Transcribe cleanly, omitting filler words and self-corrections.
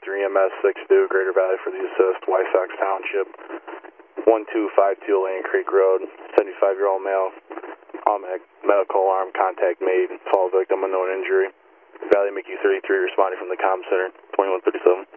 EMS 62, Greater Valley for the assist, White Sox Township, 1252 Lane Creek Road, 75-year-old male, medical alarm, contact made, fall victim, unknown injury. Valley Mickey 33 responding from the comm center, 2137.